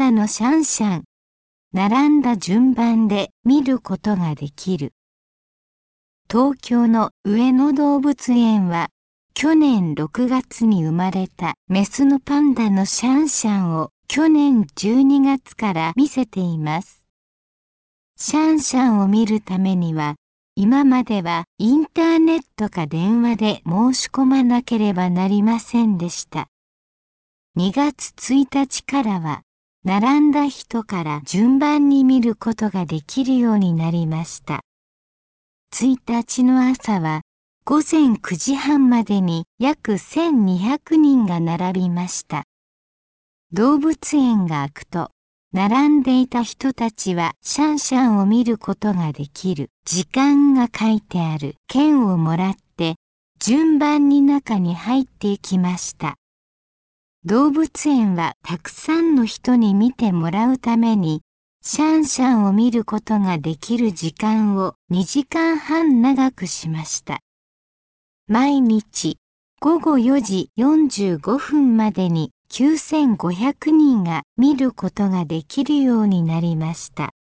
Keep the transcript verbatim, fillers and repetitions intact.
ダのシャンシャン、並んだ順番で見ることができる。東京の上野動物園は、去年ろくがつに生まれたメスのパンダのシャンシャンを去年じゅうにがつから見せています。シャンシャンを見るためには、今まではインターネットか電話で申し込まなければなりませんでした。にがつついたちからは、並んだ人から順番に見ることができるようになりました。ついたちの朝は、ごぜんくじはんまでに約せんにひゃくにんが並びました。動物園が開くと、並んでいた人たちはシャンシャンを見ることができる時間が書いてある券をもらって順番に中に入っていきました。動物園はたくさんの人に見てもらうためにシャンシャンを見ることができる時間をにじかんはん長くしました。毎日ごごよじよんじゅうごふんまでにきゅうせんごひゃくにんが見ることができるようになりました。